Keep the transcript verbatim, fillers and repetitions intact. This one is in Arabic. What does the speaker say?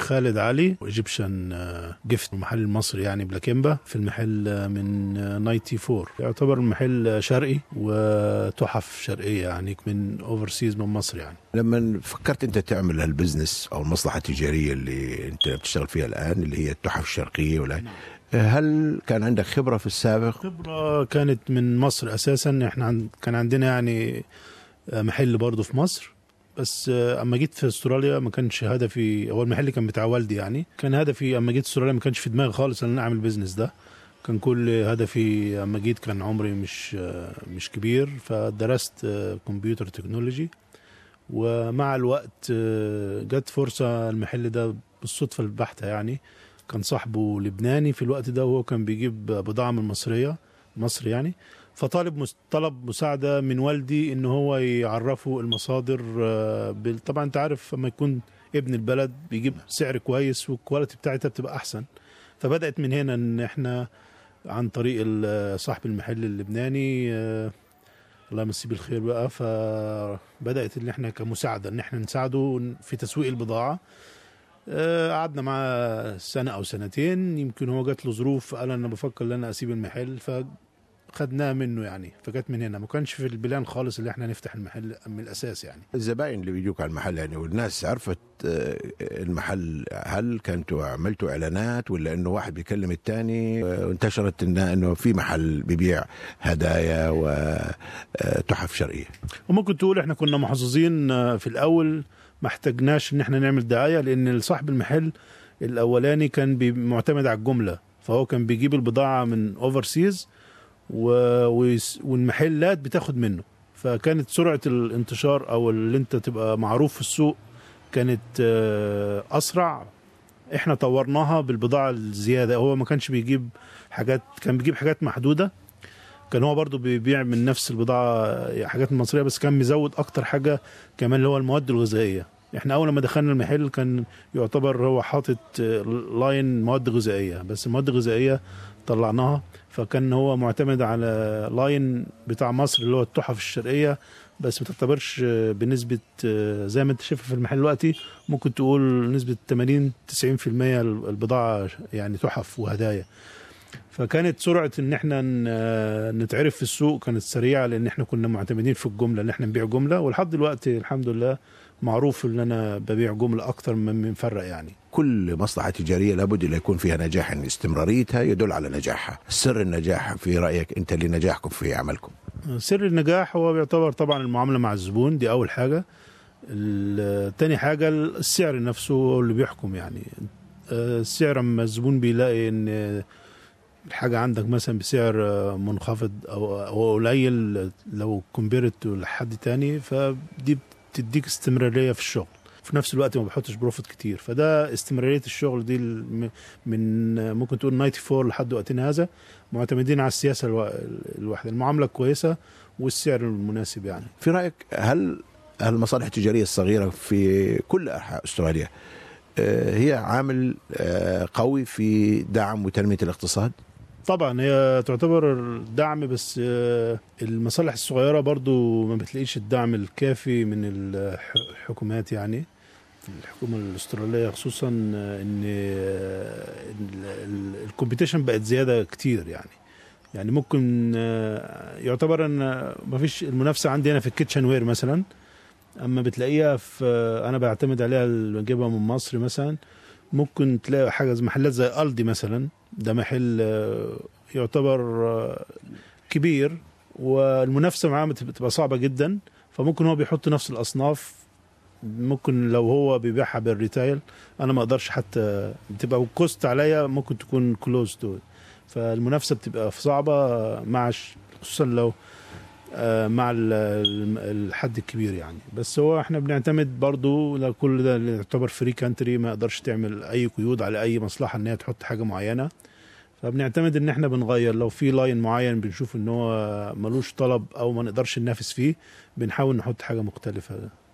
خالد علي وايجيبشن جيفت، المحل المصري يعني بلاكيمبا، في المحل من ناينتي فور. يعتبر المحل شرقي وتحف شرقية يعني من اوفرسيز من مصر. يعني لما فكرت انت تعمل هالبزنس او المصلحة التجارية اللي انت بتشتغل فيها الان اللي هي التحف الشرقية ولا نعم. هل كان عندك خبرة في السابق؟ خبرة كانت من مصر اساسا. احنا عند كان عندنا يعني محل برضو في مصر، بس اما جيت في استراليا ما كانش هدفي، هو المحل كان بتاع والدي يعني، كان هدفي اما جيت استراليا ما كانش في دماغي خالص ان انا اعمل بيزنس ده. كان كل هدفي اما جيت كان عمري مش مش كبير، فدرست كمبيوتر تكنولوجي، ومع الوقت جت فرصة المحل ده بالصدفة البحتة يعني. كان صاحبه لبناني في الوقت ده، وهو كان بيجيب بضاعة من مصرية مصر يعني، فطالب طلب مساعدة من والدي إن هو يعرفه المصادر. طبعا أنت عارف لما يكون ابن البلد بيجيب سعر كويس والكواليتي بتاعتها بتبقى أحسن. فبدأت من هنا إن إحنا عن طريق صاحب المحل اللبناني، الله يمسيه بالخير بقى، فبدأت إن إحنا كمساعدة إن إحنا نساعده في تسويق البضاعة. قعدنا معاه سنة أو سنتين، يمكن هو جات له ظروف قال أنا بفكر إن أنا أسيب المحل، فخدناه منه يعني. فجت من هنا، ما كانش في البلان خالص اللي احنا نفتح المحل من الأساس يعني. الزبائن اللي بيجوك على المحل يعني والناس عرفت المحل، هل كنتوا عملتوا إعلانات ولا إنه واحد بيكلم التاني وانتشرت إنه في محل بيبيع هدايا وتحف شرقية؟ وممكن تقول احنا كنا محظوظين في الأول، ما احتاجناش ان احنا نعمل دعاية، لان صاحب المحل الاولاني كان معتمد على الجملة، فهو كان بيجيب البضاعة من اوفرسيز والمحلات بتاخد منه، فكانت سرعة الانتشار او اللي انت تبقى معروف في السوق كانت اسرع. احنا طورناها بالبضاعة الزيادة، هو ما كانش بيجيب حاجات، كان بيجيب حاجات محدودة. كان هو برضو بيبيع من نفس البضاعة حاجات مصرية، بس كان مزود أكتر حاجة كمان اللي هو المواد الغذائية. احنا أول ما دخلنا المحل كان يعتبر هو حاطط لاين مواد غذائية، بس المواد الغذائية طلعناها، فكان هو معتمد على لاين بتاع مصر اللي هو التحف الشرقية، بس ما تعتبرش بنسبة زي ما انت شايف في المحل دلوقتي، ممكن تقول نسبة ثمانين تسعين في المية البضاعة يعني تحف وهدايا. فكانت سرعة ان احنا نتعرف في السوق كانت سريعة، لان احنا كنا معتمدين في الجملة ان احنا نبيع جملة، ولحد دلوقتي الحمد لله معروف ان انا ببيع جملة اكتر من منفرق يعني. كل مصلحة تجارية لابد أن يكون فيها نجاح، ان استمراريتها يدل على نجاحها. سر النجاح في رأيك انت لنجاحكم في عملكم؟ سر النجاح هو بيعتبر طبعا المعاملة مع الزبون، دي اول حاجة. تاني حاجة السعر نفسه اللي بيحكم يعني. السعر اما الزبون بيلاقي ان الحاجة عندك مثلا بسعر منخفض أو قليل لو كومبيرت لحد تاني، فدي بتديك استمرارية في الشغل، في نفس الوقت ما بحطش بروفيت كتير. فده استمرارية الشغل دي من ممكن تقول ناينتي فور لحد وقتنا هذا معتمدين على السياسة الواحدة، المعاملة كويسة والسعر المناسب يعني. في رأيك هل المصالح التجارية الصغيرة في كل أنحاء أستراليا هي عامل قوي في دعم وتنمية الاقتصاد؟ طبعا هي تعتبر دعم، بس المصالح الصغيرة برضو ما بتلاقيش الدعم الكافي من الحكومات يعني. الحكومة الأسترالية خصوصا ان الكومبيتيشن بقت زيادة كتير يعني. يعني ممكن يعتبر ان ما فيش المنافسة عندي هنا في الكيتشن وير مثلا، اما بتلاقيها في انا بعتمد عليها اللي بجيبها من مصر مثلا، ممكن تلاقي حاجة زي محلات زي ألدي مثلا، ده محل يعتبر كبير والمنافسة معاه بتبقى صعبة جدا، فممكن هو بيحط نفس الأصناف، ممكن لو هو بيبيعها بالريتايل أنا ما أقدرش حتى، بتبقى كوست عليا ممكن تكون كلوز تو، فالمنافسة بتبقى صعبة مع خصوصا لو مع الحد الكبير يعني. بس هو احنا بنعتمد برضو لكل ده اللي يعتبر فري كانتري، ما يقدرش تعمل اي قيود على اي مصلحة ان هي تحط حاجة معينة، فبنعتمد ان احنا بنغير لو في لاين معين بنشوف ان هو ملوش طلب او ما نقدرش ننافس فيه، بنحاول نحط حاجة مختلفة.